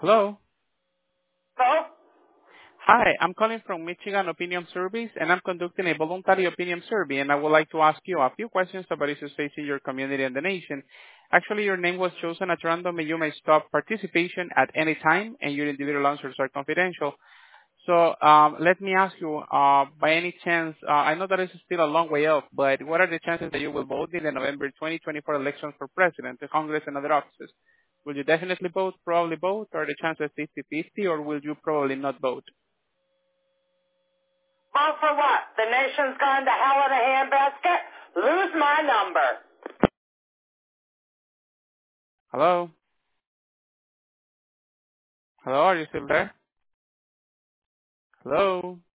Hello. Hello? Hi, I'm calling from Michigan Opinion Service, and I'm conducting a voluntary opinion survey, and I would like to ask you a few questions about issues facing your community and the nation. Actually, your name was chosen at random, and you may stop participation at any time, and your individual answers are confidential. So let me ask you, by any chance, I know that it's still a long way off, but what are the chances that you will vote in the November 2024 elections for president, the Congress, and other offices? Will you definitely vote, probably vote, or the chances 50-50, or will you probably not vote? Vote for what? The nation's gone to hell in a handbasket? Lose my number. Hello? Hello, are you still there? Hello?